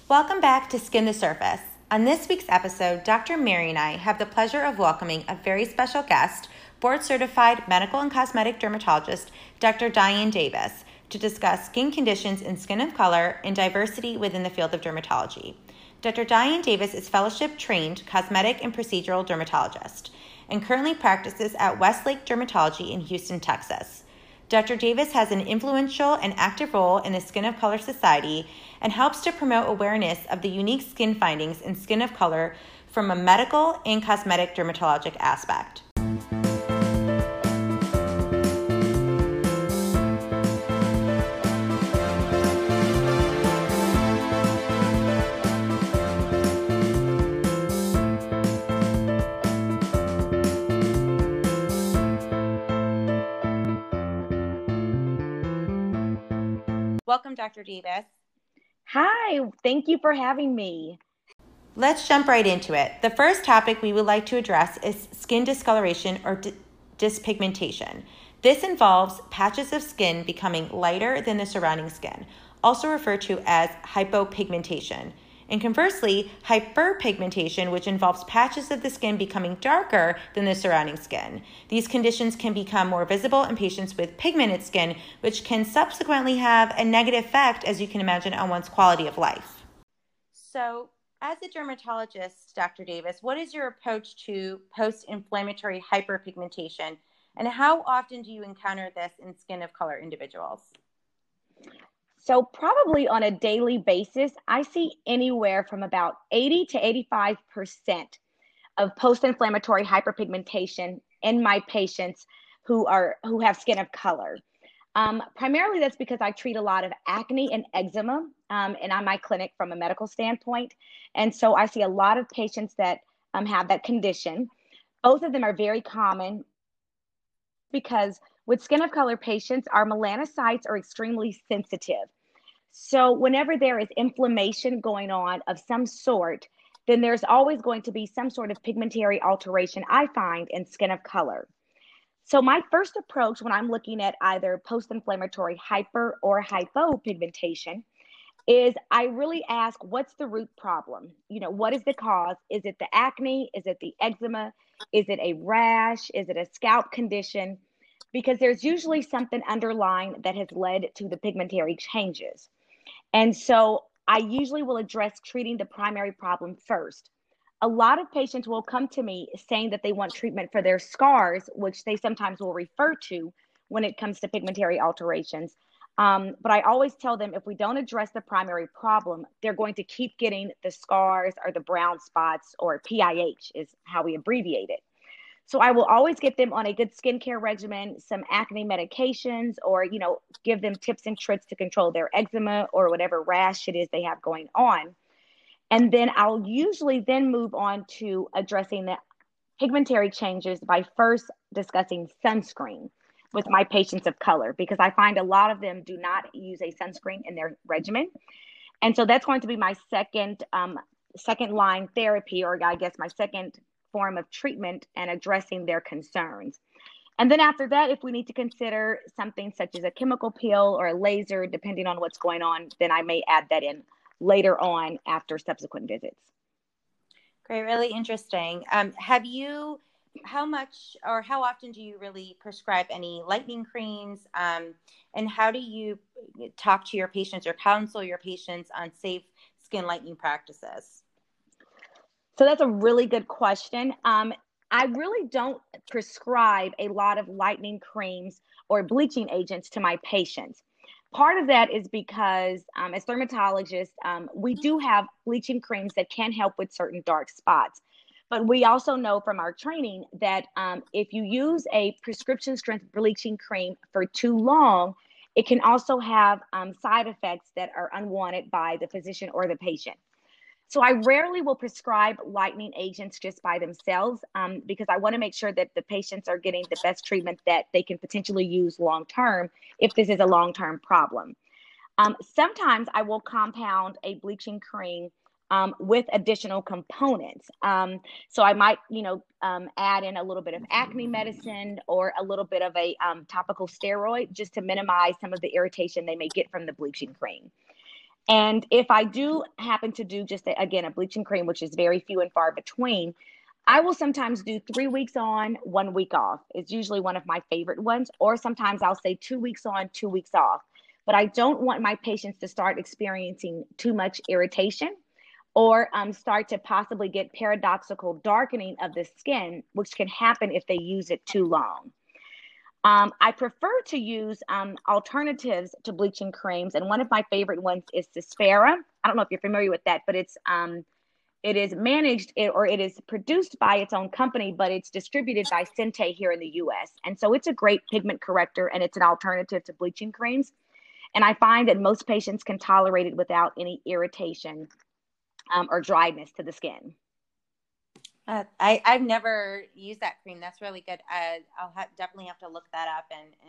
Welcome back to Skin the Surface. On this week's episode, Dr. Mary and I have the pleasure of welcoming a very special guest, board-certified medical and cosmetic dermatologist, Dr. Diane Davis, to discuss skin conditions in skin of color and diversity within the field of dermatology. Dr. Diane Davis is fellowship-trained cosmetic and procedural dermatologist and currently practices at Westlake Dermatology in Houston, Texas. Dr. Davis has an influential and active role in the Skin of Color Society and helps to promote awareness of the unique skin findings in skin of color from a medical and cosmetic dermatologic aspect. Welcome, Dr. Davis. Hi, thank you for having me. Let's jump right into it. The first topic we would like to address is skin discoloration or dyspigmentation. This involves patches of skin becoming lighter than the surrounding skin, also referred to as hypopigmentation. And conversely, hyperpigmentation, which involves patches of the skin becoming darker than the surrounding skin. These conditions can become more visible in patients with pigmented skin, which can subsequently have a negative effect, as you can imagine, on one's quality of life. So, as a dermatologist, Dr. Davis, what is your approach to post-inflammatory hyperpigmentation, and how often do you encounter this in skin of color individuals? So probably on a daily basis, I see anywhere from about 80 to 85% of post-inflammatory hyperpigmentation in my patients who have skin of color. Primarily that's because I treat a lot of acne and eczema and I'm my clinic from a medical standpoint. And so I see a lot of patients that have that condition. Both of them are very common because with skin of color patients, our melanocytes are extremely sensitive. So whenever there is inflammation going on of some sort, then there's always going to be some sort of pigmentary alteration I find in skin of color. So my first approach when I'm looking at either post-inflammatory hyper or hypopigmentation is I really ask, what's the root problem? What is the cause? Is it the acne? Is it the eczema? Is it a rash? Is it a scalp condition? Because there's usually something underlying that has led to the pigmentary changes. And so I usually will address treating the primary problem first. A lot of patients will come to me saying that they want treatment for their scars, which they sometimes will refer to when it comes to pigmentary alterations. But I always tell them if we don't address the primary problem, they're going to keep getting the scars or the brown spots, or PIH is how we abbreviate it. So I will always get them on a good skincare regimen, some acne medications, or, give them tips and tricks to control their eczema or whatever rash it is they have going on. And then I'll usually then move on to addressing the pigmentary changes by first discussing sunscreen with my patients of color, because I find a lot of them do not use a sunscreen in their regimen. And so that's going to be my second line therapy, or I guess my second form of treatment and addressing their concerns. And then after that, if we need to consider something such as a chemical peel or a laser, depending on what's going on, then I may add that in later on after subsequent visits. Great, really interesting. How much or how often do you really prescribe any lightening creams? And how do you talk to your patients or counsel your patients on safe skin lightening practices? So that's a really good question. I really don't prescribe a lot of lightening creams or bleaching agents to my patients. Part of that is because as dermatologists, we do have bleaching creams that can help with certain dark spots. But we also know from our training that if you use a prescription strength bleaching cream for too long, it can also have side effects that are unwanted by the physician or the patient. So I rarely will prescribe lightening agents just by themselves because I want to make sure that the patients are getting the best treatment that they can potentially use long-term if this is a long-term problem. Sometimes I will compound a bleaching cream with additional components. So I might, add in a little bit of acne medicine or a little bit of a topical steroid just to minimize some of the irritation they may get from the bleaching cream. And if I do happen to do just, again, a bleaching cream, which is very few and far between, I will sometimes do 3 weeks on, 1 week off. It's usually one of my favorite ones. Or sometimes I'll say 2 weeks on, 2 weeks off. But I don't want my patients to start experiencing too much irritation or start to possibly get paradoxical darkening of the skin, which can happen if they use it too long. I prefer to use alternatives to bleaching creams, and one of my favorite ones is Cispera. I don't know if you're familiar with that, but it is managed or it is produced by its own company, but it's distributed by Sente here in the US. And so it's a great pigment corrector and it's an alternative to bleaching creams. And I find that most patients can tolerate it without any irritation or dryness to the skin. I've never used that cream. That's really good. Definitely have to look that up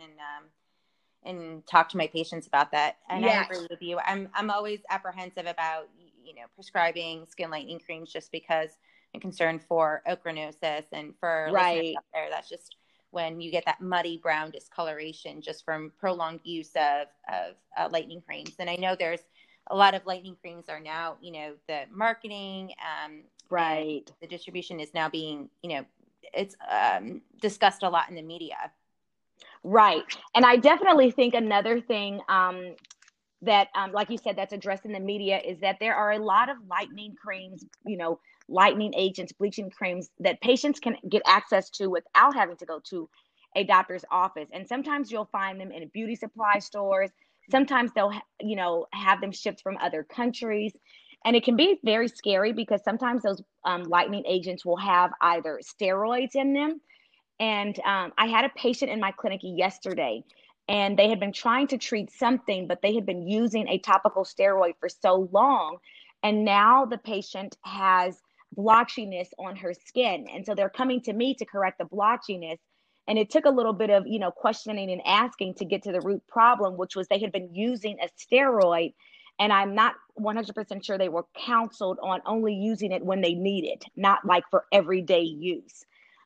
and talk to my patients about that. And I agree with you. I'm always apprehensive about prescribing skin lightening creams just because I'm concerned for ochronosis and for listeners up there. That's just when you get that muddy brown discoloration just from prolonged use of lightening creams. And I know there's a lot of lightening creams are now, the marketing, the distribution is now being, it's discussed a lot in the media. Right. And I definitely think another thing that, like you said, that's addressed in the media is that there are a lot of lightening creams, lightening agents, bleaching creams that patients can get access to without having to go to a doctor's office. And sometimes you'll find them in beauty supply stores. Sometimes they'll, have them shipped from other countries. And it can be very scary because sometimes those lightening agents will have either steroids in them. And I had a patient in my clinic yesterday, and they had been trying to treat something, but they had been using a topical steroid for so long. And now the patient has blotchiness on her skin. And so they're coming to me to correct the blotchiness. And it took a little bit of, questioning and asking to get to the root problem, which was they had been using a steroid. And I'm not 100% sure they were counseled on only using it when they need it, not like for everyday use.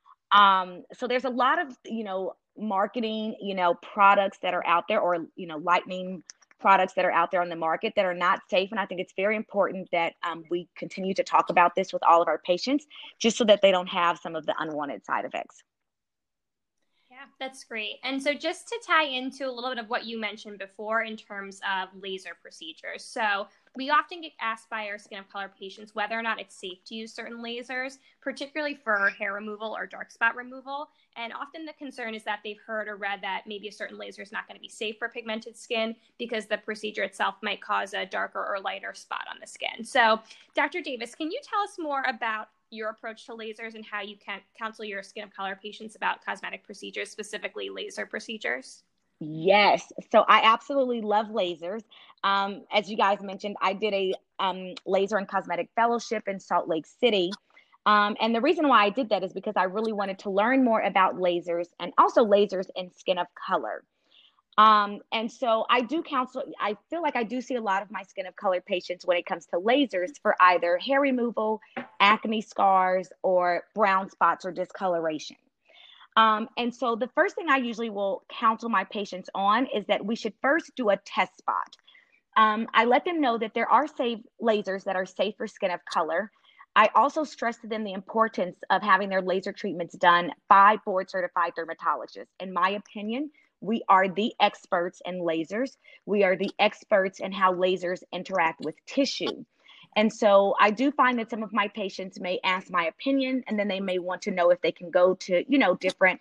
So there's a lot of, marketing, products that are out there or, lightening products that are out there on the market that are not safe. And I think it's very important that we continue to talk about this with all of our patients, just so that they don't have some of the unwanted side effects. Yeah, that's great. And so just to tie into a little bit of what you mentioned before in terms of laser procedures. So we often get asked by our skin of color patients whether or not it's safe to use certain lasers, particularly for hair removal or dark spot removal. And often the concern is that they've heard or read that maybe a certain laser is not going to be safe for pigmented skin because the procedure itself might cause a darker or lighter spot on the skin. So Dr. Davis, can you tell us more about your approach to lasers and how you can counsel your skin of color patients about cosmetic procedures, specifically laser procedures? Yes. So I absolutely love lasers. As you guys mentioned, I did a laser and cosmetic fellowship in Salt Lake City. And the reason why I did that is because I really wanted to learn more about lasers and also lasers in skin of color. And so I do counsel, I feel like I do see a lot of my skin of color patients when it comes to lasers for either hair removal, acne scars, or brown spots or discoloration. And so the first thing I usually will counsel my patients on is that we should first do a test spot. I let them know that there are safe lasers that are safe for skin of color. I also stress to them the importance of having their laser treatments done by board certified dermatologists. In my opinion, we are the experts in lasers. We are the experts in how lasers interact with tissue. And so I do find that some of my patients may ask my opinion, and then they may want to know if they can go to, different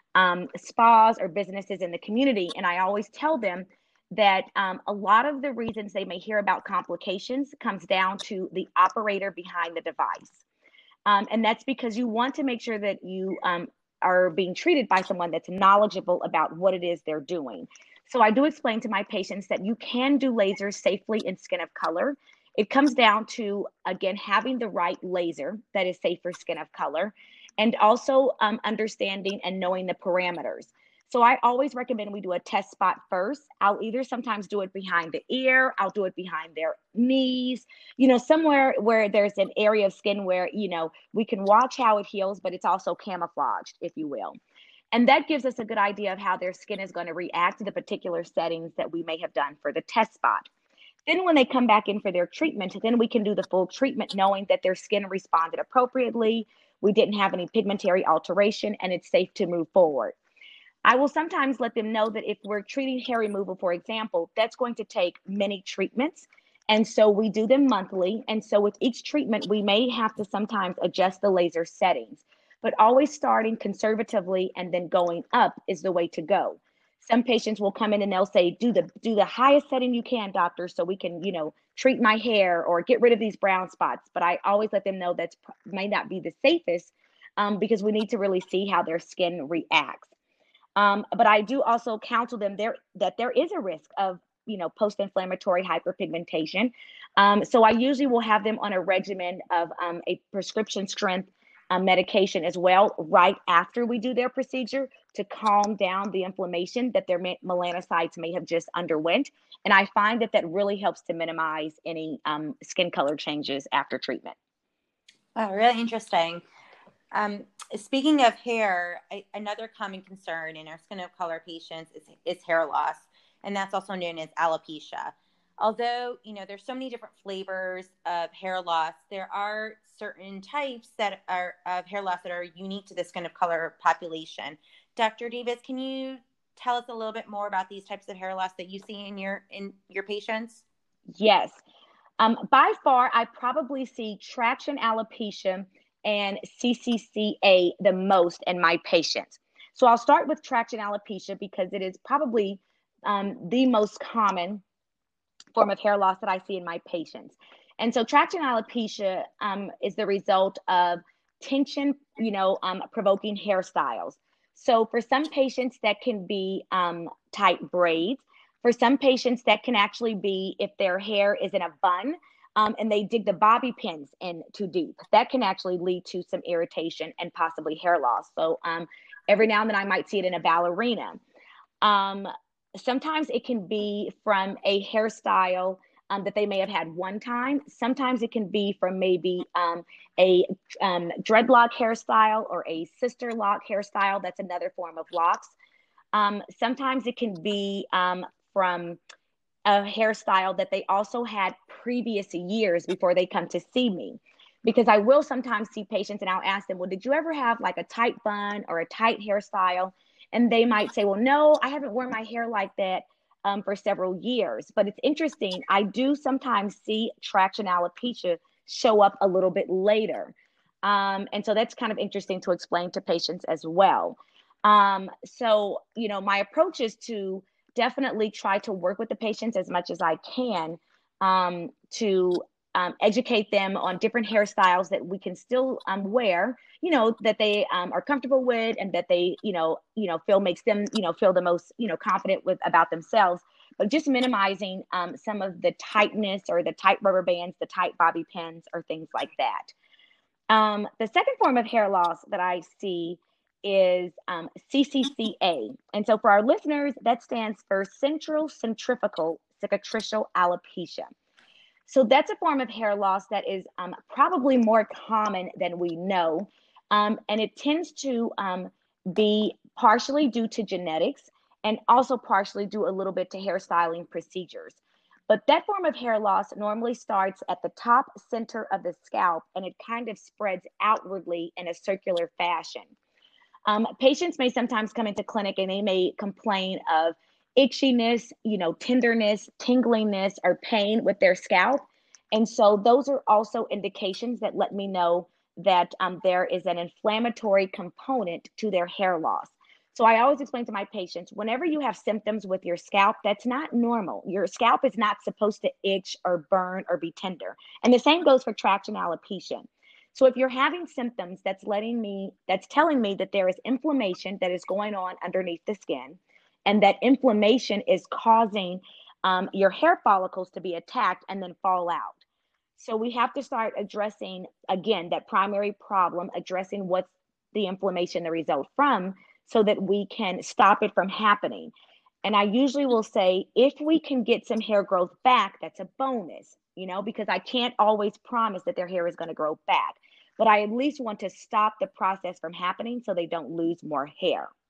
spas or businesses in the community. And I always tell them that a lot of the reasons they may hear about complications comes down to the operator behind the device. And that's because you want to make sure that you are being treated by someone that's knowledgeable about what it is they're doing. So I do explain to my patients that you can do lasers safely in skin of color. It comes down to, again, having the right laser that is safe for skin of color, and also understanding and knowing the parameters. So I always recommend we do a test spot first. I'll either sometimes do it behind the ear, I'll do it behind their knees, somewhere where there's an area of skin where, we can watch how it heals, but it's also camouflaged, if you will. And that gives us a good idea of how their skin is going to react to the particular settings that we may have done for the test spot. Then when they come back in for their treatment, then we can do the full treatment knowing that their skin responded appropriately, we didn't have any pigmentary alteration, and it's safe to move forward. I will sometimes let them know that if we're treating hair removal, for example, that's going to take many treatments. And so we do them monthly. And so with each treatment, we may have to sometimes adjust the laser settings, but always starting conservatively and then going up is the way to go. Some patients will come in and they'll say, do the highest setting you can, doctor, so we can, treat my hair or get rid of these brown spots. But I always let them know that may not be the safest because we need to really see how their skin reacts. But I do also counsel them that there is a risk of, post-inflammatory hyperpigmentation. So I usually will have them on a regimen of a prescription strength medication as well, right after we do their procedure to calm down the inflammation that their melanocytes may have just underwent. And I find that really helps to minimize any skin color changes after treatment. Wow, really interesting. Speaking of hair, another common concern in our skin of color patients is hair loss, and that's also known as alopecia. Although, there's so many different flavors of hair loss, there are certain types that are of hair loss that are unique to the skin of color population. Dr. Davis, can you tell us a little bit more about these types of hair loss that you see in your patients? Yes. By far, I probably see traction alopecia and CCCA the most in my patients. So I'll start with traction alopecia because it is probably the most common form of hair loss that I see in my patients. And so traction alopecia is the result of tension, provoking hairstyles. So for some patients that can be tight braids. For some patients that can actually be if their hair is in a bun and they dig the bobby pins in too deep. That can actually lead to some irritation and possibly hair loss. So every now and then I might see it in a ballerina. Sometimes it can be from a hairstyle that they may have had one time. Sometimes it can be from maybe a dreadlock hairstyle or a sister lock hairstyle. That's another form of locks. Sometimes it can be from a hairstyle that they also had previous years before they come to see me. Because I will sometimes see patients and I'll ask them, well, did you ever have like a tight bun or a tight hairstyle? And they might say, well, no, I haven't worn my hair like that for several years. But it's interesting. I do sometimes see traction alopecia show up a little bit later. And so that's kind of interesting to explain to patients as well. So, my approach is to definitely try to work with the patients as much as I can to educate them on different hairstyles that we can still wear, that they are comfortable with and that they, feel makes them, feel the most, confident about themselves, but just minimizing some of the tightness or the tight rubber bands, the tight bobby pins or things like that. The second form of hair loss that I see is CCCA. And so for our listeners, that stands for Central Centrifugal Cicatricial Alopecia. So that's a form of hair loss that is probably more common than we know. And it tends to be partially due to genetics and also partially due a little bit to hairstyling procedures. But that form of hair loss normally starts at the top center of the scalp and it kind of spreads outwardly in a circular fashion. Patients may sometimes come into clinic and they may complain of itchiness, tenderness, tingliness, or pain with their scalp. And so those are also indications that let me know that there is an inflammatory component to their hair loss. So I always explain to my patients, whenever you have symptoms with your scalp, that's not normal. Your scalp is not supposed to itch or burn or be tender. And the same goes for traction alopecia. So if you're having symptoms, that's telling me that there is inflammation that is going on underneath the skin, and that inflammation is causing your hair follicles to be attacked and then fall out. So we have to start addressing, again, that primary problem, addressing what's the inflammation the result from, so that we can stop it from happening. And I usually will say, if we can get some hair growth back, that's a bonus, because I can't always promise that their hair is going to grow back. But I at least want to stop the process from happening so they don't lose more hair.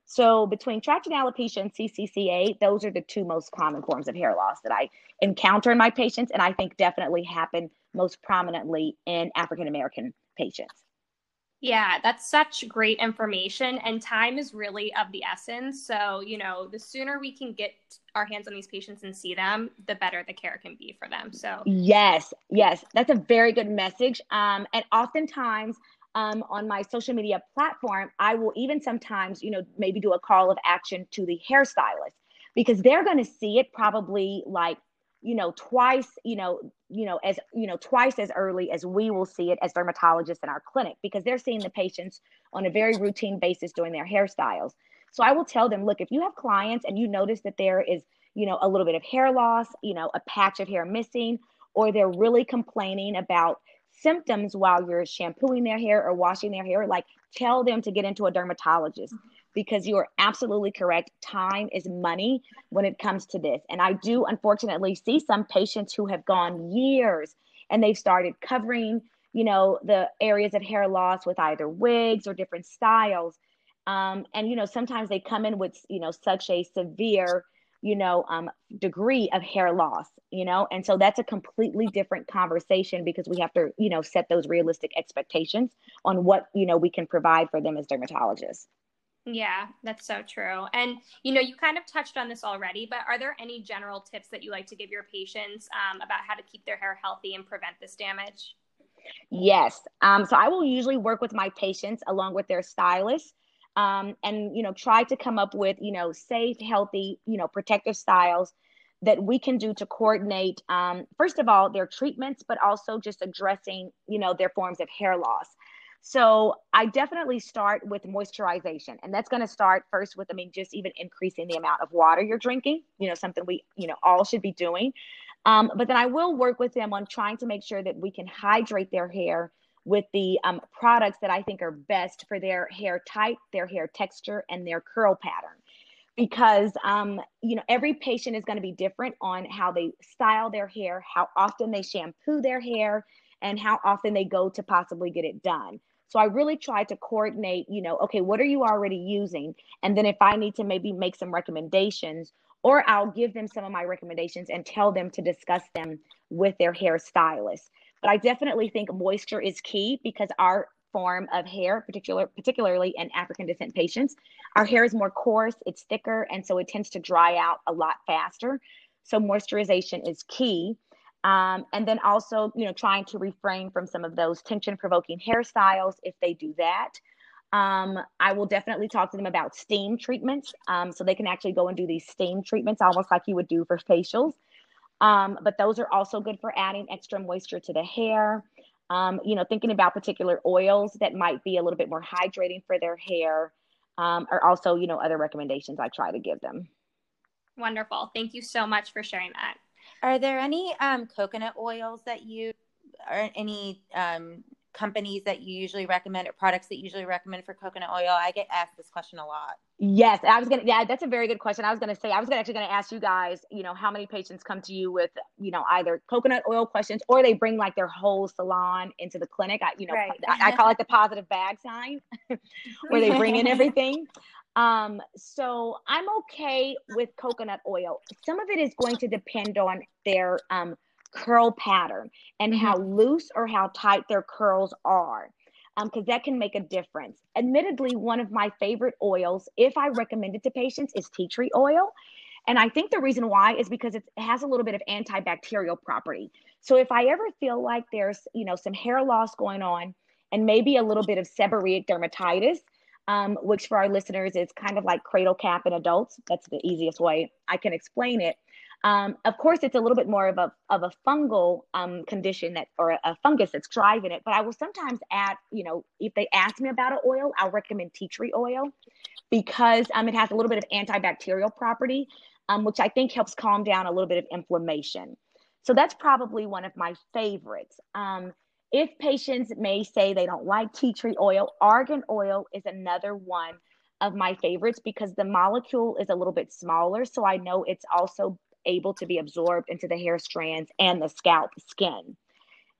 So between traction alopecia and CCCA, those are the two most common forms of hair loss that I encounter in my patients, and I think definitely happen most prominently in African American patients. Yeah, that's such great information, and time is really of the essence. So, the sooner we can get our hands on these patients and see them, the better the care can be for them. So, yes, that's a very good message. And oftentimes, on my social media platform, I will even sometimes, maybe do a call of action to the hairstylist because they're going to see it probably like, twice, twice as early as we will see it as dermatologists in our clinic because they're seeing the patients on a very routine basis doing their hairstyles. So I will tell them, look, if you have clients and you notice that there is, a little bit of hair loss, a patch of hair missing, or they're really complaining about symptoms while you're shampooing their hair or washing their hair, like tell them to get into a dermatologist because you are absolutely correct. Time is money when it comes to this. And I do unfortunately see some patients who have gone years and they've started covering, the areas of hair loss with either wigs or different styles. And, sometimes they come in with, such a severe, degree of hair loss, and so that's a completely different conversation because we have to, set those realistic expectations on what, we can provide for them as dermatologists. Yeah, that's so true. And, you kind of touched on this already, but are there any general tips that you like to give your patients about how to keep their hair healthy and prevent this damage? Yes. So I will usually work with my patients along with their stylist, and, try to come up with, safe, healthy, protective styles that we can do to coordinate, first of all, their treatments, but also just addressing, their forms of hair loss. So I definitely start with moisturization, and that's going to start first with, just even increasing the amount of water you're drinking, something we, all should be doing. But then I will work with them on trying to make sure that we can hydrate their hair with the products that I think are best for their hair type, their hair texture, and their curl pattern. Because, every patient is going to be different on how they style their hair, how often they shampoo their hair, and how often they go to possibly get it done. So I really try to coordinate, okay, what are you already using? And then if I need to maybe make some recommendations, or I'll give them some of my recommendations and tell them to discuss them with their hairstylist. But I definitely think moisture is key because our form of hair, particularly in African descent patients, our hair is more coarse, it's thicker, and so it tends to dry out a lot faster. So moisturization is key. And then also, trying to refrain from some of those tension provoking hairstyles if they do that. I will definitely talk to them about steam treatments. So they can actually go and do these steam treatments almost like you would do for facials. But those are also good for adding extra moisture to the hair. Thinking about particular oils that might be a little bit more hydrating for their hair, are also, other recommendations I try to give them. Wonderful. Thank you so much for sharing that. Are there any coconut oils that you, or any companies that you usually recommend, or products that you usually recommend for coconut oil? I get asked this question a lot. Yes, that's a very good question. I was going to ask you guys, how many patients come to you with, either coconut oil questions, or they bring like their whole salon into the clinic. Right. I call it the positive bag sign where they bring in everything. So I'm okay with coconut oil. Some of it is going to depend on their, curl pattern and how loose or how tight their curls are. Because that can make a difference. Admittedly, one of my favorite oils, if I recommend it to patients, is tea tree oil. And I think the reason why is because it has a little bit of antibacterial property. So if I ever feel like there's, some hair loss going on and maybe a little bit of seborrheic dermatitis, which for our listeners is kind of like cradle cap in adults. That's the easiest way I can explain it. Of course, it's a little bit more of a fungal condition or a fungus that's driving it. But I will sometimes add, if they ask me about an oil, I'll recommend tea tree oil because it has a little bit of antibacterial property, which I think helps calm down a little bit of inflammation. So that's probably one of my favorites. If patients may say they don't like tea tree oil, argan oil is another one of my favorites because the molecule is a little bit smaller. So I know it's also able to be absorbed into the hair strands and the scalp skin.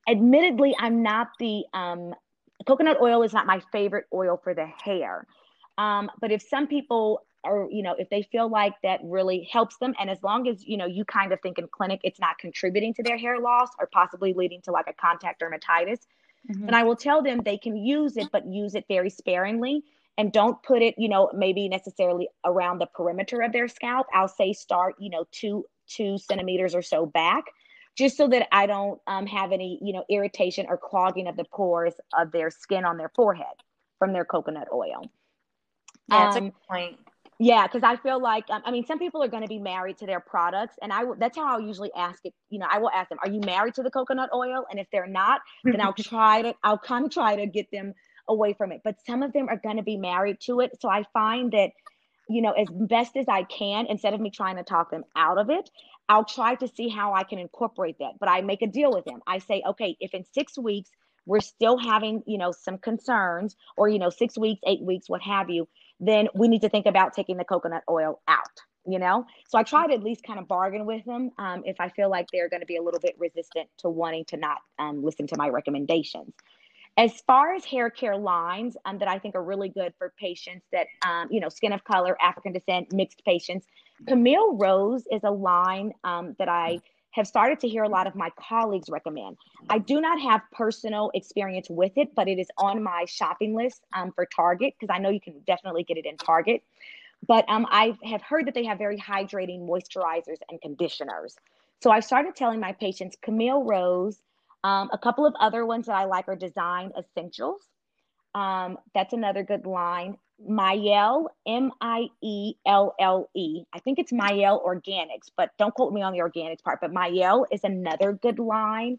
Admittedly, I'm not the coconut oil is not my favorite oil for the hair. But if some people are, if they feel like that really helps them, and as long as, you kind of think in clinic it's not contributing to their hair loss or possibly leading to like a contact dermatitis, then I will tell them they can use it, but use it very sparingly. And don't put it, maybe necessarily around the perimeter of their scalp. I'll say start, 2 centimeters or so back, just so that I don't have any, irritation or clogging of the pores of their skin on their forehead from their coconut oil. Yeah, that's a good point. Yeah, because I feel like, some people are going to be married to their products, and that's how I'll usually ask it. I will ask them, are you married to the coconut oil? And if they're not, then I'll kind of try to get them away from it. But some of them are going to be married to it. So I find that, as best as I can, instead of me trying to talk them out of it, I'll try to see how I can incorporate that. But I make a deal with them. I say, okay, if in 6 weeks we're still having, some concerns, or, 6 weeks, 8 weeks, what have you, then we need to think about taking the coconut oil out, So I try to at least kind of bargain with them if I feel like they're going to be a little bit resistant to wanting to not listen to my recommendations. As far as hair care lines that I think are really good for patients that, skin of color, African descent, mixed patients, Camille Rose is a line that I have started to hear a lot of my colleagues recommend. I do not have personal experience with it, but it is on my shopping list for Target, because I know you can definitely get it in Target. But I have heard that they have very hydrating moisturizers and conditioners. So I started telling my patients Camille Rose. A couple of other ones that I like are Design Essentials. That's another good line. Mielle, Mielle. I think it's Mielle Organics, but don't quote me on the organics part. But Mielle is another good line.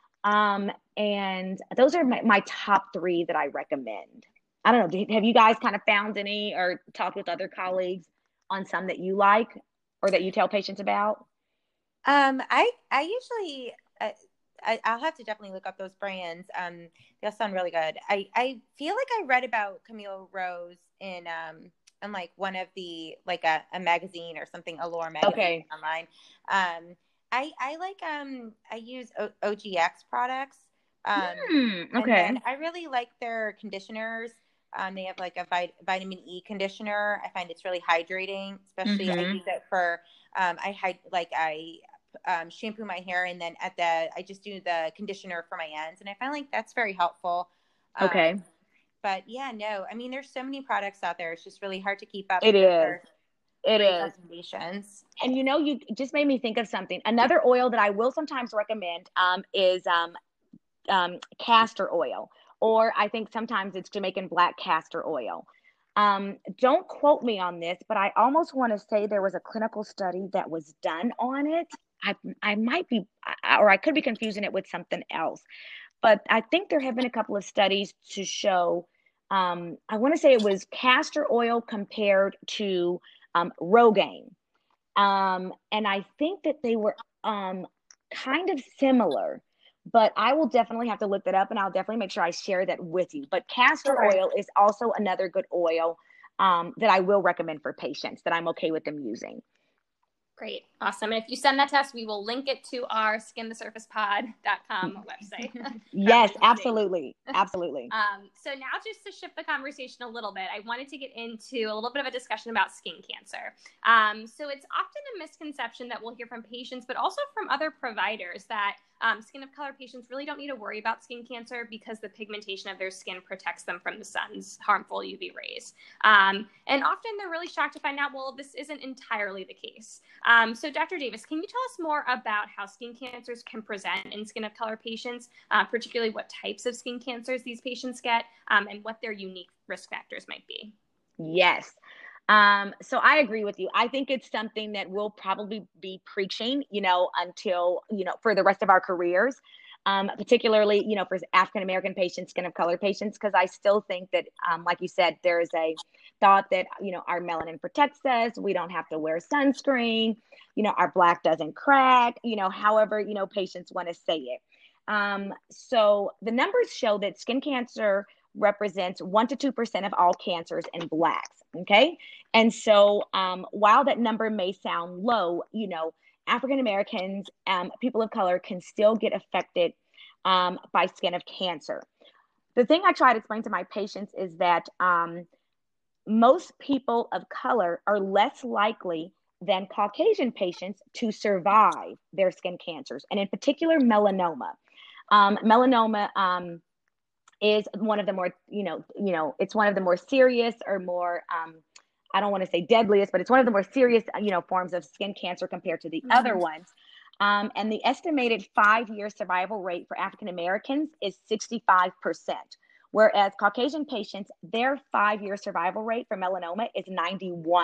And those are my top 3 that I recommend. I don't know. Have you guys kind of found any or talked with other colleagues on some that you like or that you tell patients about? I usually, I'll have to definitely look up those brands. They'll sound really good. I feel like I read about Camille Rose in like one of the, like a magazine or something, Allure magazine online. I like, I use OGX products. And then I really like their conditioners. They have like a vitamin E conditioner. I find it's really hydrating, especially I use it for, I shampoo my hair, and then I just do the conditioner for my ends, and I find like that's very helpful. But yeah, no, there's so many products out there. It's just really hard to keep up. It is. Recommendations. And you just made me think of something. Another oil that I will sometimes recommend is castor oil, or I think sometimes it's Jamaican black castor oil. Don't quote me on this, but I almost want to say there was a clinical study that was done on it. I might be, or I could be confusing it with something else, but I think there have been a couple of studies to show, I want to say it was castor oil compared to Rogaine. And I think that they were kind of similar, but I will definitely have to look that up, and I'll definitely make sure I share that with you. But castor oil is also another good oil that I will recommend for patients that I'm okay with them using. Great. Awesome. And if you send that to us, we will link it to our skinthesurfacepod.com website. Yes, absolutely. Absolutely. So now just to shift the conversation a little bit, I wanted to get into a little bit of a discussion about skin cancer. So it's often a misconception that we'll hear from patients, but also from other providers, that skin of color patients really don't need to worry about skin cancer because the pigmentation of their skin protects them from the sun's harmful UV rays. And often they're really shocked to find out, well, this isn't entirely the case. So Dr. Davis, can you tell us more about how skin cancers can present in skin of color patients, particularly what types of skin cancers these patients get, and what their unique risk factors might be? Yes. So I agree with you. I think it's something that we'll probably be preaching, until, for the rest of our careers, particularly, for African-American patients, skin of color patients, because I still think that, like you said, there is a thought that, our melanin protects us. We don't have to wear sunscreen. Our black doesn't crack, however, patients want to say it. So the numbers show that skin cancer represents 1 to 2% of all cancers in blacks. Okay. And so while that number may sound low, African Americans, people of color can still get affected by skin of cancer. The thing I try to explain to my patients is that most people of color are less likely than Caucasian patients to survive their skin cancers, and in particular, melanoma. Melanoma is one of the more, it's one of the more serious or more, I don't want to say deadliest, but it's one of the more serious, forms of skin cancer compared to the other ones. And the estimated 5-year survival rate for African Americans is 65%, whereas Caucasian patients, their 5-year survival rate for melanoma is 91%.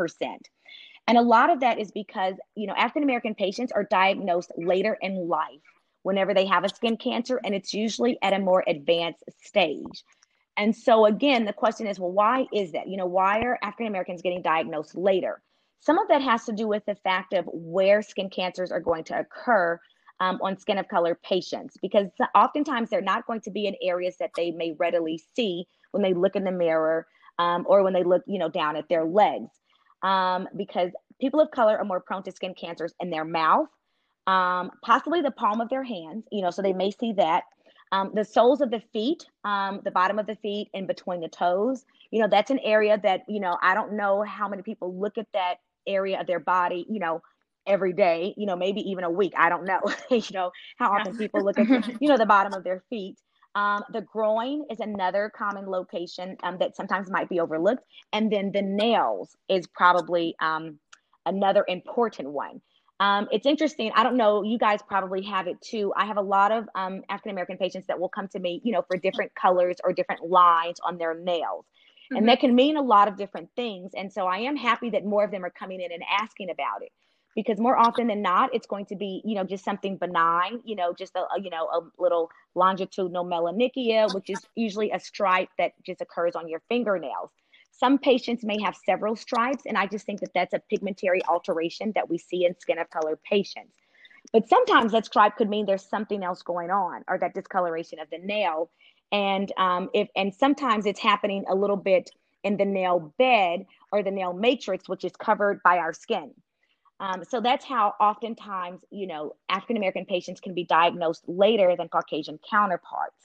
And a lot of that is because, African American patients are diagnosed later in life whenever they have a skin cancer, and it's usually at a more advanced stage. And so again, the question is, well, why is that? Why are African Americans getting diagnosed later? Some of that has to do with the fact of where skin cancers are going to occur on skin of color patients, because oftentimes they're not going to be in areas that they may readily see when they look in the mirror or when they look, down at their legs, because people of color are more prone to skin cancers in their mouth, possibly the palm of their hands, so they may see that. The soles of the feet, the bottom of the feet and between the toes, that's an area that, I don't know how many people look at that area of their body, every day, maybe even a week. I don't know, how often people look at, the bottom of their feet. The groin is another common location that sometimes might be overlooked. And then the nails is probably another important one. It's interesting. I don't know, you guys probably have it too. I have a lot of African-American patients that will come to me, for different colors or different lines on their nails. Mm-hmm. And that can mean a lot of different things. And so I am happy that more of them are coming in and asking about it, because more often than not, it's going to be, just something benign, just a little longitudinal melanechia, which is usually a stripe that just occurs on your fingernails. Some patients may have several stripes, and I just think that that's a pigmentary alteration that we see in skin of color patients. But sometimes that stripe could mean there's something else going on, or that discoloration of the nail. And sometimes it's happening a little bit in the nail bed or the nail matrix, which is covered by our skin. So that's how oftentimes, African American patients can be diagnosed later than Caucasian counterparts.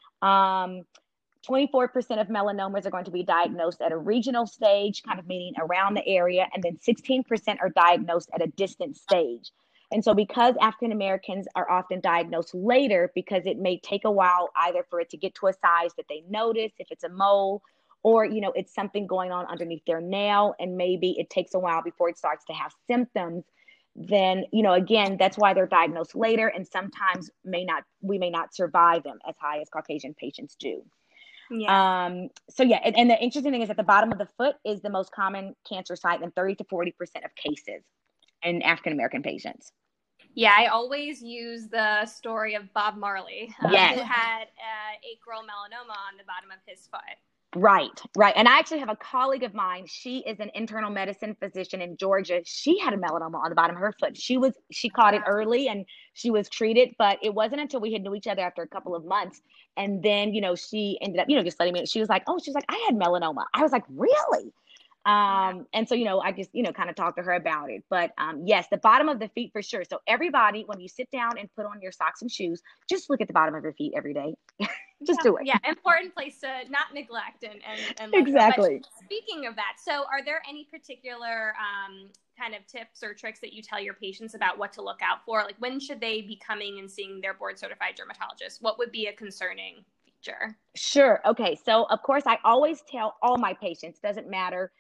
24% of melanomas are going to be diagnosed at a regional stage, kind of meaning around the area, and then 16% are diagnosed at a distant stage. And so because African Americans are often diagnosed later, because it may take a while either for it to get to a size that they notice, if it's a mole, or, it's something going on underneath their nail, and maybe it takes a while before it starts to have symptoms, then, again, that's why they're diagnosed later, and sometimes we may not survive them as high as Caucasian patients do. Yeah. And the interesting thing is that the bottom of the foot is the most common cancer site in 30 to 40% of cases in African American patients. Yeah, I always use the story of Bob Marley, who had acral melanoma on the bottom of his foot. Right. And I actually have a colleague of mine. She is an internal medicine physician in Georgia. She had a melanoma on the bottom of her foot. She caught it early and she was treated, but it wasn't until we had knew each other after a couple of months. And then, she ended up, just letting me, she was like, I had melanoma. I was like, really? And so, I just, kind of talked to her about it. But yes, the bottom of the feet for sure. So everybody, when you sit down and put on your socks and shoes, just look at the bottom of your feet every day. Just do it. Yeah, important place to not neglect and exactly. But speaking of that, so are there any particular kind of tips or tricks that you tell your patients about what to look out for? Like, when should they be coming and seeing their board certified dermatologist? What would be a concerning feature? Sure. Okay. So of course, I always tell all my patients, doesn't matter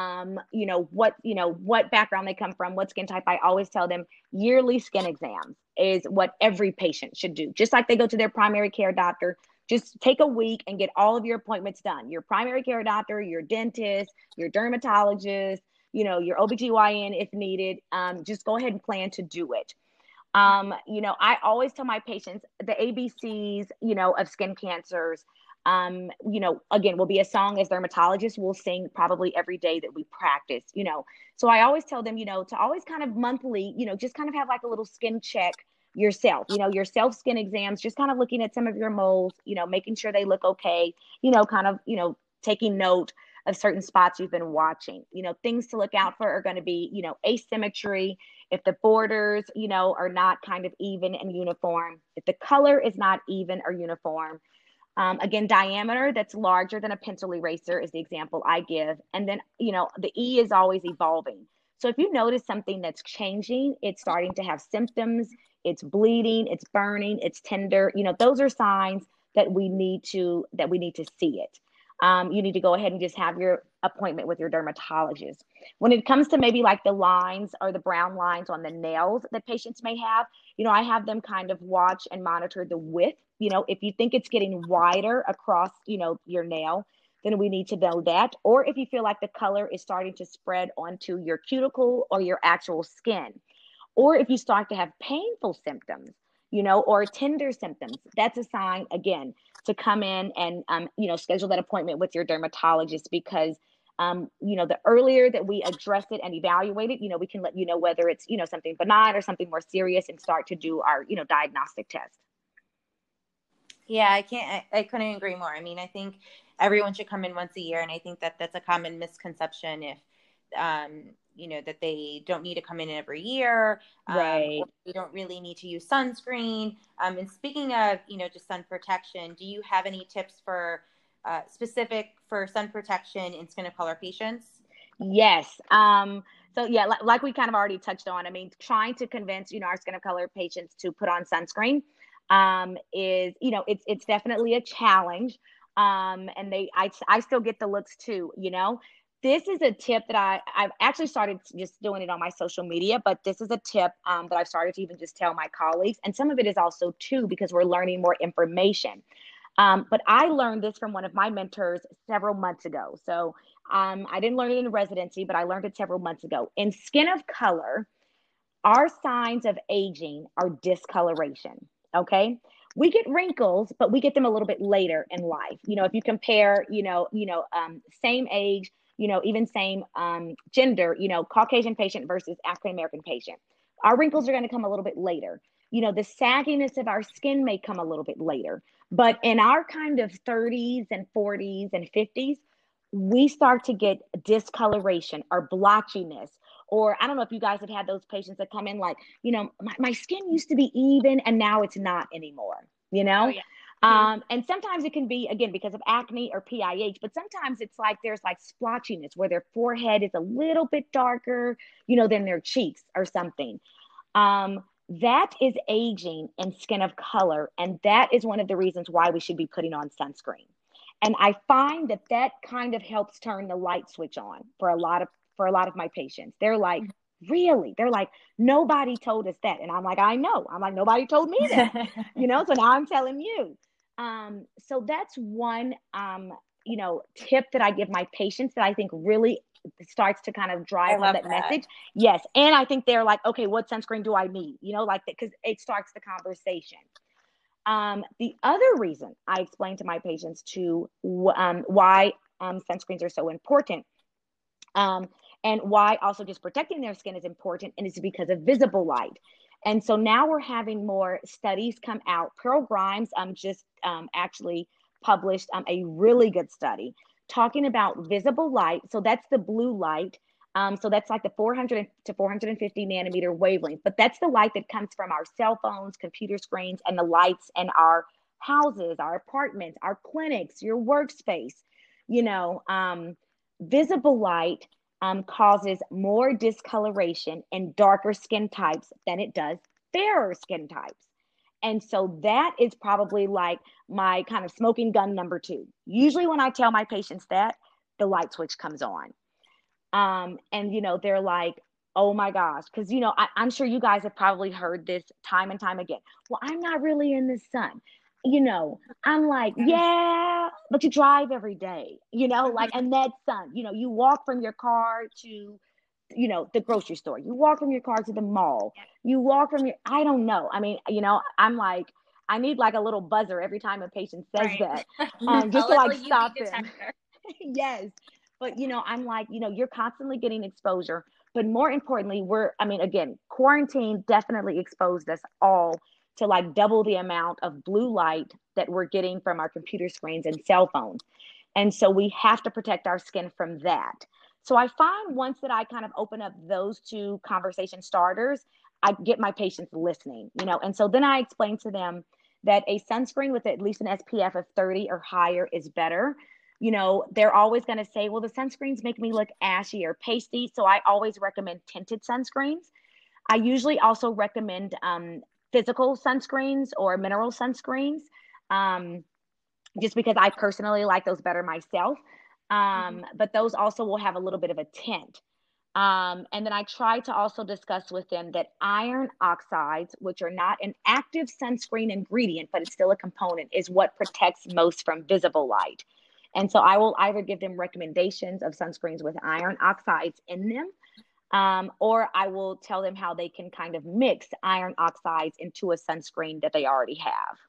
what background they come from, what skin type, I always tell them yearly skin exams is what every patient should do. Just like they go to their primary care doctor, just take a week and get all of your appointments done. Your primary care doctor, your dentist, your dermatologist, your OBGYN if needed. Just go ahead and plan to do it. I always tell my patients the ABCs, of skin cancers, again, will be a song as dermatologists will sing probably every day that we practice, So I always tell them, to always kind of monthly, just kind of have like a little skin check yourself, your self skin exams, just kind of looking at some of your moles, making sure they look okay, taking note of certain spots you've been watching. Things to look out for are going to be, asymmetry. If the borders, are not kind of even and uniform, if the color is not even or uniform, Again, diameter that's larger than a pencil eraser is the example I give. And then, the E is always evolving. So if you notice something that's changing, it's starting to have symptoms, it's bleeding, it's burning, it's tender, those are signs that we need to see it. You need to go ahead and just have your appointment with your dermatologist. When it comes to maybe like the lines or the brown lines on the nails that patients may have, I have them kind of watch and monitor the width. If you think it's getting wider across, your nail, then we need to know that. Or if you feel like the color is starting to spread onto your cuticle or your actual skin. Or if you start to have painful symptoms, or tender symptoms, that's a sign, again, to come in and, schedule that appointment with your dermatologist because, the earlier that we address it and evaluate it, we can let you know whether it's, something benign or something more serious and start to do our, diagnostic test. Yeah, I couldn't agree more. I mean, I think everyone should come in once a year. And I think that that's a common misconception if, that they don't need to come in every year. Right. They don't really need to use sunscreen. And speaking of, just sun protection, do you have any tips for specific for sun protection in skin of color patients? Yes. So yeah, like we kind of already touched on, I mean, trying to convince, our skin of color patients to put on sunscreen is, it's definitely a challenge. And I still get the looks too, This is a tip that I've actually started just doing it on my social media, but this is a tip that I've started to even just tell my colleagues. And some of it is also too, because we're learning more information. But I learned this from one of my mentors several months ago. So I didn't learn it in residency, but I learned it several months ago. In skin of color, our signs of aging are discoloration. Okay. We get wrinkles, but we get them a little bit later in life. If you compare, same age, even same gender, Caucasian patient versus African American patient, our wrinkles are going to come a little bit later. The sagginess of our skin may come a little bit later, but in our kind of 30s and 40s and 50s, we start to get discoloration or blotchiness. Or I don't know if you guys have had those patients that come in like, my skin used to be even and now it's not anymore, Oh, yeah. And sometimes it can be, again, because of acne or PIH, but sometimes it's like there's like splotchiness where their forehead is a little bit darker, than their cheeks or something. That is aging and skin of color. And that is one of the reasons why we should be putting on sunscreen. And I find that kind of helps turn the light switch on for a lot of my patients. They're like, really? They're like, nobody told us that. And I'm like, I know. I'm like, nobody told me that, so now I'm telling you. So that's one, tip that I give my patients that I think really starts to kind of drive home that message. Yes. And I think they're like, okay, what sunscreen do I need? Because it starts the conversation. The other reason I explain to my patients too why sunscreens are so important, and why also just protecting their skin is important, and it's because of visible light. And so now we're having more studies come out. Pearl Grimes just actually published a really good study talking about visible light. So that's the blue light. So that's like the 400 to 450 nanometer wavelength, but that's the light that comes from our cell phones, computer screens, and the lights in our houses, our apartments, our clinics, your workspace. Visible light causes more discoloration in darker skin types than it does fairer skin types. And so that is probably like my kind of smoking gun number 2. Usually when I tell my patients that, the light switch comes on. And, they're like, oh my gosh. Cause I'm sure you guys have probably heard this time and time again. Well, I'm not really in the sun. I'm like, yeah, but you drive every day, and that sun, you walk from your car to, the grocery store, you walk from your car to the mall, you walk from I don't know. I mean, I'm like, I need like a little buzzer every time a patient says that, just to like stop them. Yes. But, I'm like, you're constantly getting exposure, but more importantly, again, quarantine definitely exposed us all to like double the amount of blue light that we're getting from our computer screens and cell phones. And so we have to protect our skin from that. So I find once that I kind of open up those 2 conversation starters, I get my patients listening, and so then I explain to them that a sunscreen with at least an SPF of 30 or higher is better. You know, they're always going to say, well, the sunscreens make me look ashy or pasty. So I always recommend tinted sunscreens. I usually also recommend physical sunscreens or mineral sunscreens, um, just because I personally like those better myself. But those also will have a little bit of a tint. And then I try to also discuss with them that iron oxides, which are not an active sunscreen ingredient, but it's still a component, is what protects most from visible light. And so I will either give them recommendations of sunscreens with iron oxides in them, or I will tell them how they can kind of mix iron oxides into a sunscreen that they already have.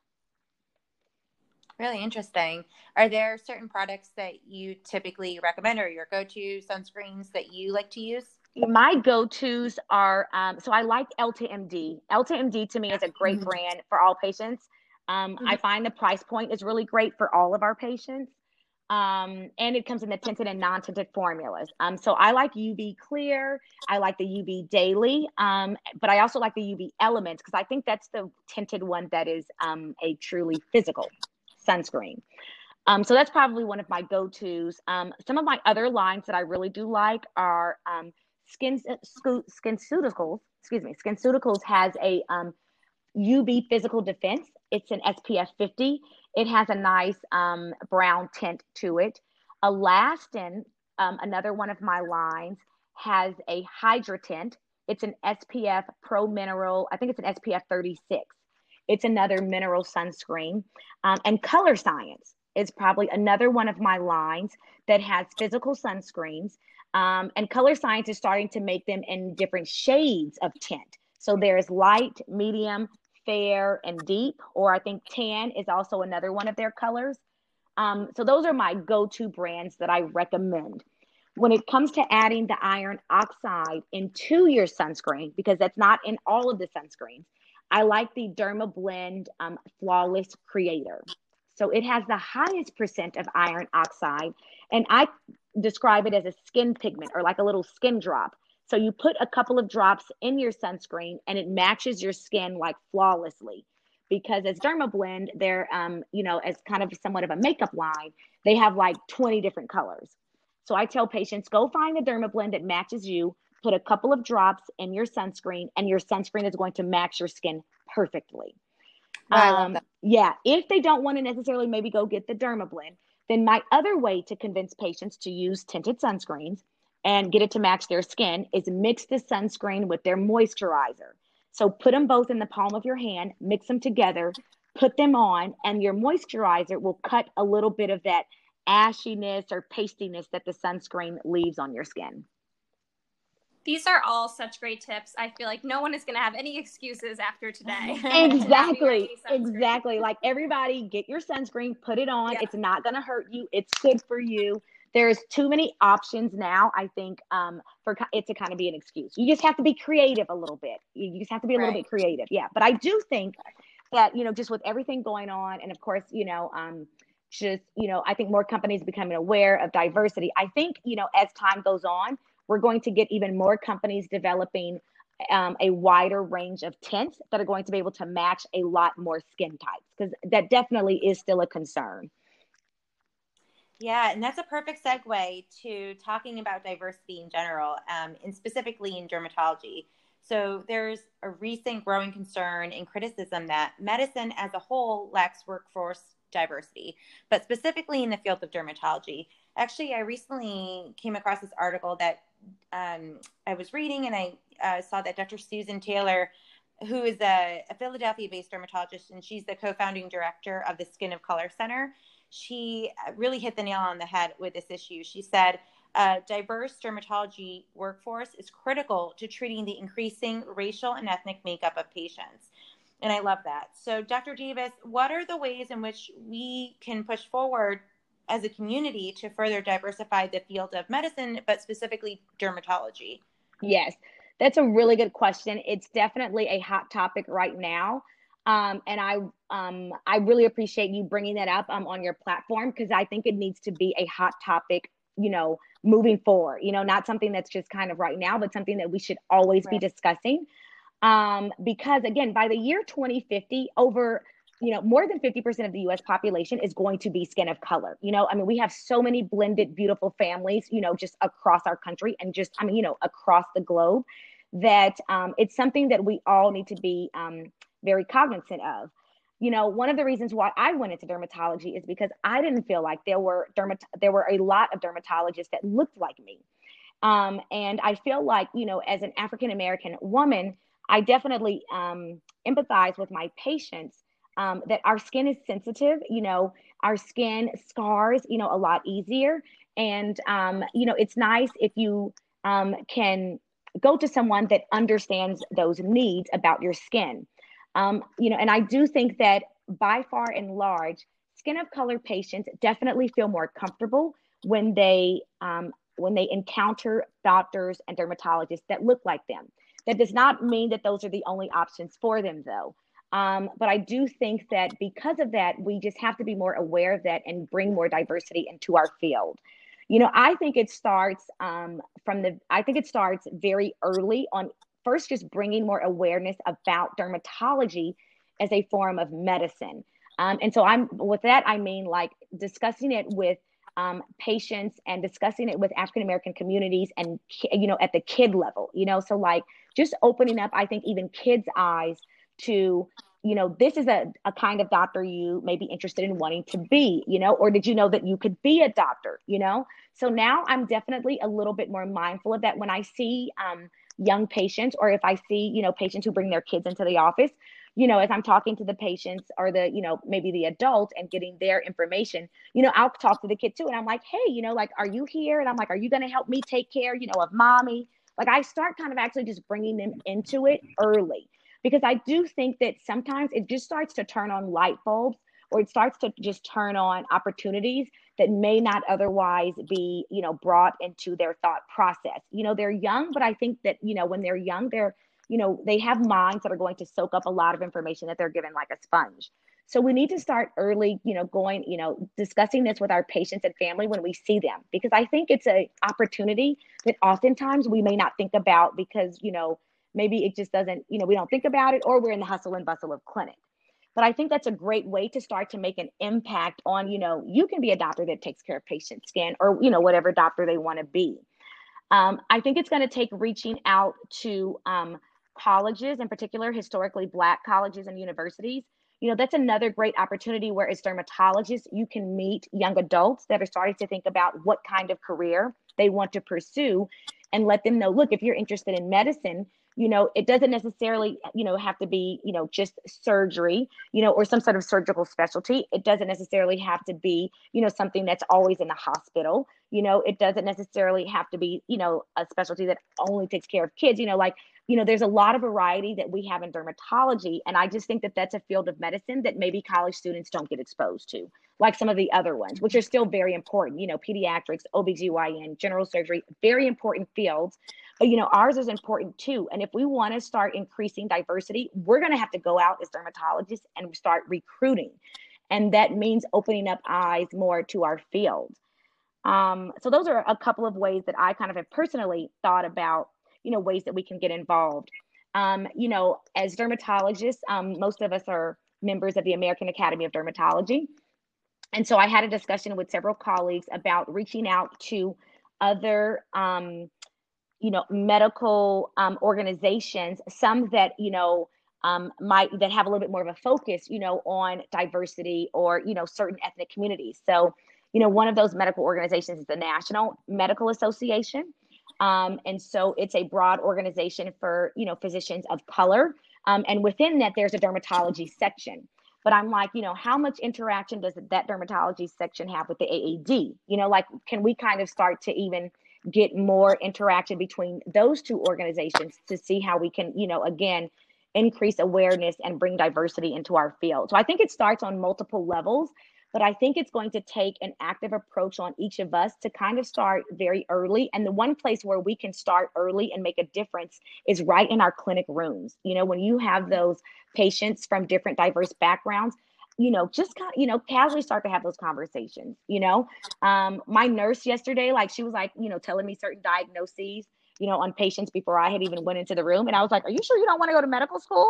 Really interesting. Are there certain products that you typically recommend or your go-to sunscreens that you like to use? My go-tos are, so I like EltaMD. EltaMD to me is a great brand for all patients. I find the price point is really great for all of our patients. And it comes in the tinted and non-tinted formulas. So I like UV Clear. I like the UV Daily. But I also like the UV Elements because I think that's the tinted one that is a truly physical sunscreen. So that's probably one of my go-tos. Some of my other lines that I really do like are SkinCeuticals. Excuse me. SkinCeuticals has a UV physical defense. It's an SPF 50. It has a nice brown tint to it. Alastin, another one of my lines, has a Hydra tint. It's an SPF Pro Mineral. I think it's an SPF 36. It's another mineral sunscreen. And Color Science is probably another one of my lines that has physical sunscreens. And Color Science is starting to make them in different shades of tint. So there's light, medium, fair, and deep, or I think tan is also another one of their colors. So those are my go-to brands that I recommend. When it comes to adding the iron oxide into your sunscreen, because that's not in all of the sunscreens, I like the Dermablend Flawless Creator. So it has the highest percent of iron oxide, and I describe it as a skin pigment or like a little skin drop. So you put a couple of drops in your sunscreen and it matches your skin like flawlessly. Because as Dermablend, they're, as kind of somewhat of a makeup line, they have like 20 different colors. So I tell patients, go find the Dermablend that matches you, put a couple of drops in your sunscreen, and your sunscreen is going to match your skin perfectly. I love that. Yeah, if they don't want to necessarily maybe go get the Dermablend, then my other way to convince patients to use tinted sunscreens and get it to match their skin is mix the sunscreen with their moisturizer. So put them both in the palm of your hand, mix them together, put them on, and your moisturizer will cut a little bit of that ashiness or pastiness that the sunscreen leaves on your skin. These are all such great tips. I feel like no one is going to have any excuses after today. Exactly. Like everybody get your sunscreen, put it on. Yeah. It's not going to hurt you. It's good for you. There's too many options now, I think, for it to kind of be an excuse. You just have to be creative a little bit. You just have to be a little bit creative. Yeah. But I do think that, just with everything going on, and of course, I think more companies becoming aware of diversity. I think, as time goes on, we're going to get even more companies developing a wider range of tints that are going to be able to match a lot more skin types, because that definitely is still a concern. Yeah, and that's a perfect segue to talking about diversity in general, and specifically in dermatology. So there's a recent growing concern and criticism that medicine as a whole lacks workforce diversity, but specifically in the field of dermatology. Actually, I recently came across this article that I was reading, and I saw that Dr. Susan Taylor, who is a Philadelphia-based dermatologist, and she's the co-founding director of the Skin of Color Center, she really hit the nail on the head with this issue. She said, diverse dermatology workforce is critical to treating the increasing racial and ethnic makeup of patients. And I love that. So Dr. Davis, what are the ways in which we can push forward as a community to further diversify the field of medicine, but specifically dermatology? Yes, that's a really good question. It's definitely a hot topic right now. And I really appreciate you bringing that up on your platform, because I think it needs to be a hot topic, moving forward, not something that's just kind of right now, but something that we should always be discussing. Because again, by the year 2050, over more than 50% of the US population is going to be skin of color. I mean, we have so many blended, beautiful families, just across our country and just, across the globe that it's something that we all need to be very cognizant of. One of the reasons why I went into dermatology is because I didn't feel like there were a lot of dermatologists that looked like me. And I feel like, as an African American woman, I definitely empathize with my patients that our skin is sensitive, our skin scars, a lot easier. And, it's nice if you can go to someone that understands those needs about your skin. And I do think that by far and large, skin of color patients definitely feel more comfortable when they encounter doctors and dermatologists that look like them. That does not mean that those are the only options for them, though. But I do think that because of that, we just have to be more aware of that and bring more diversity into our field. I think it starts very early on, first just bringing more awareness about dermatology as a form of medicine. And so I mean like discussing it with patients and discussing it with African American communities and, at the kid level, so like just opening up, I think, even kids' eyes to, this is a kind of doctor you may be interested in wanting to be, or did you know that you could be a doctor, So now I'm definitely a little bit more mindful of that when I see young patients, or if I see, patients who bring their kids into the office, as I'm talking to the patients or maybe the adult and getting their information, I'll talk to the kid too. And I'm like, hey, like, are you here? And I'm like, are you going to help me take care, of mommy? Like I start kind of actually just bringing them into it early, because I do think that sometimes it just starts to turn on light bulbs, or it starts to just turn on opportunities that may not otherwise be, brought into their thought process. They're young, but I think that, when they're young, they have minds that are going to soak up a lot of information that they're given like a sponge. So we need to start early, discussing this with our patients and family when we see them, because I think it's an opportunity that oftentimes we may not think about because, maybe it just doesn't, we don't think about it, or we're in the hustle and bustle of clinic. But I think that's a great way to start to make an impact on, you can be a doctor that takes care of patients' skin, or, whatever doctor they want to be. I think it's going to take reaching out to colleges, in particular, historically Black colleges and universities. That's another great opportunity where, as dermatologists, you can meet young adults that are starting to think about what kind of career they want to pursue, and let them know, look, if you're interested in medicine, it doesn't necessarily, have to be, just surgery, or some sort of surgical specialty. It doesn't necessarily have to be, something that's always in the hospital. It doesn't necessarily have to be, a specialty that only takes care of kids, there's a lot of variety that we have in dermatology. And I just think that that's a field of medicine that maybe college students don't get exposed to, like some of the other ones, which are still very important, pediatrics, OBGYN, general surgery, very important fields. But, ours is important too. And if we want to start increasing diversity, we're going to have to go out as dermatologists and start recruiting. And that means opening up eyes more to our field. So those are a couple of ways that I kind of have personally thought about, ways that we can get involved. As dermatologists, most of us are members of the American Academy of Dermatology. And so I had a discussion with several colleagues about reaching out to other, medical organizations, some that, that have a little bit more of a focus, on diversity or, certain ethnic communities. So, one of those medical organizations is the National Medical Association. And so it's a broad organization for, physicians of color. And within that, there's a dermatology section. But I'm like, how much interaction does that dermatology section have with the AAD? Can we kind of start to even get more interaction between those two organizations to see how we can, again, increase awareness and bring diversity into our field? So I think it starts on multiple levels. But I think it's going to take an active approach on each of us to kind of start very early. And the one place where we can start early and make a difference is right in our clinic rooms. When you have those patients from different diverse backgrounds, just casually start to have those conversations. My nurse yesterday, she was telling me certain diagnoses, on patients before I had even went into the room. And I was like, are you sure you don't want to go to medical school?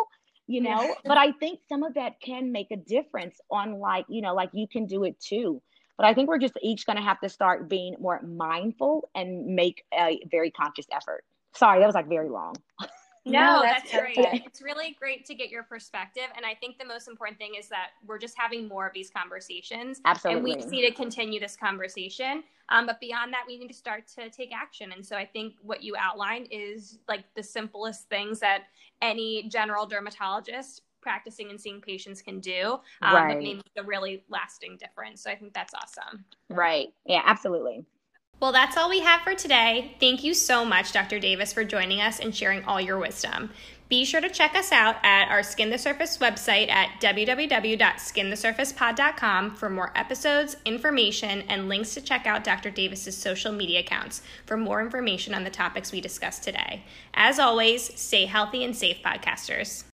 you know, but I think some of that can make a difference on like, you know, like you can do it too. But I think we're just each going to have to start being more mindful and make a very conscious effort. Sorry, that was like very long. No, that's great. It's really great to get your perspective. And I think the most important thing is that we're just having more of these conversations. Absolutely. And we just need to continue this conversation. But beyond that, we need to start to take action. And so I think what you outlined is like the simplest things that any general dermatologist practicing and seeing patients can do. Right. That may make a really lasting difference. So I think that's awesome. Right. Yeah, absolutely. Well, that's all we have for today. Thank you so much, Dr. Davis, for joining us and sharing all your wisdom. Be sure to check us out at our Skin the Surface website at www.skinthesurfacepod.com for more episodes, information, and links to check out Dr. Davis's social media accounts for more information on the topics we discussed today. As always, stay healthy and safe, podcasters.